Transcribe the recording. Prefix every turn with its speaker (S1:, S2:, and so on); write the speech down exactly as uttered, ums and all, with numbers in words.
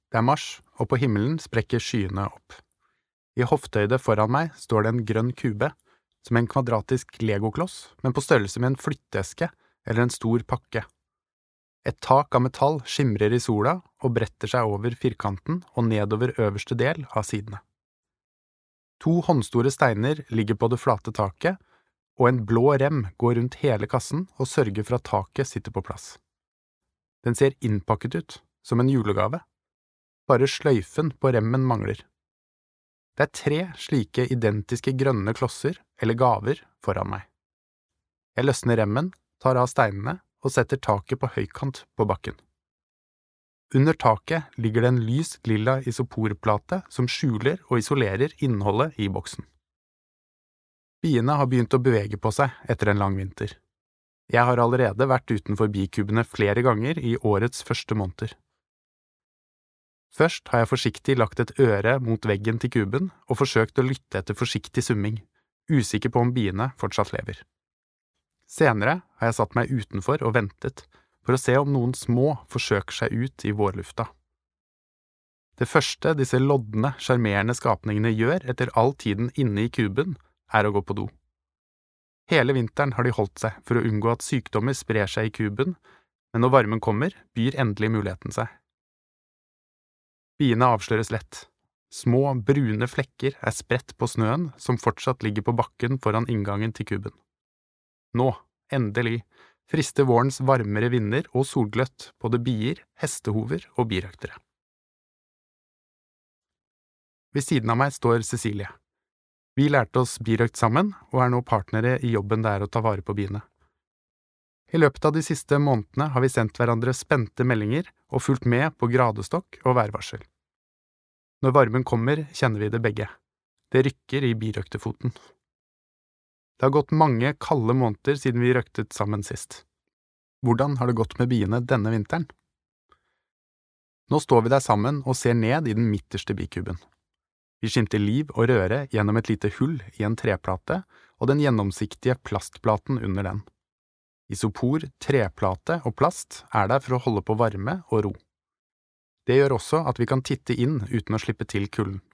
S1: Det er mars, og på himmelen sprekker skyene opp. I hoftehøyde foran meg står det en grønn kube, som en kvadratisk legokloss, men på størrelse med en flytteeske eller en stor pakke. Et tak av metall skimrer i sola og bretter seg over firkanten og nedover øverste del av sidene. To håndstore steiner ligger på det flate taket, og en blå rem går rundt hele kassen og sørger for at taket sitter på plass. Den ser innpakket ut, som en julegave. Bare sløyfen på remmen mangler. Det er tre slike identiske grønne klosser, eller gaver, foran meg. Jeg løsner remmen, tar av steinene og setter taket på høykant på bakken. Under taket ligger det en lys lilla isoporplate som skjuler og isolerer innholdet i boksen. Biene har begynt å bevege på seg etter en lang vinter. Jeg har allerede vært utenfor bikubene flere ganger i årets første måneder. Først har jeg forsiktig lagt et øre mot veggen til kuben og forsøkt å lytte etter forsiktig summing, usikker på om biene fortsatt lever. Senere har jeg satt meg utenfor og ventet, for å se om noen små forsøker seg ut i vårlufta. Det første disse lodne, sjarmerende skapningene gjør etter all tiden inne i kuben, er å gå på do. Hele vinteren har de holdt seg for å unngå at sykdommer sprer seg i kuben, men når varmen kommer, byr endelig muligheten seg. Biene avsløres lett. Små, brune flekker er spredt på snøen som fortsatt ligger på bakken foran inngangen til kuben. Nå, endelig, frister vårens varmere vinder og solgløtt både bier, hestehover og birøktere. Ved siden av meg står Cecilie. Vi lærte oss birøkt sammen, og er nå partnere i jobben det er å ta vare på biene. I løpet av de siste månedene har vi sendt hverandre spente meldinger og fulgt med på gradestokk og værvarsel. Når varmen kommer, kjenner vi det begge. Det rykker i birøktefoten. Det har gått mange kalde måneder siden vi røktet sammen sist. Hvordan har det gått med biene denne vinteren? Nå står vi der sammen og ser ned i den midterste bikuben. Vi skimter liv og røre gjennom et lite hull i en treplate og den gjennomsiktige plastplaten under den. Isopor, treplate og plast er der for å holde på varme og ro. Det gjør også at vi kan titte inn uten å slippe til kulden.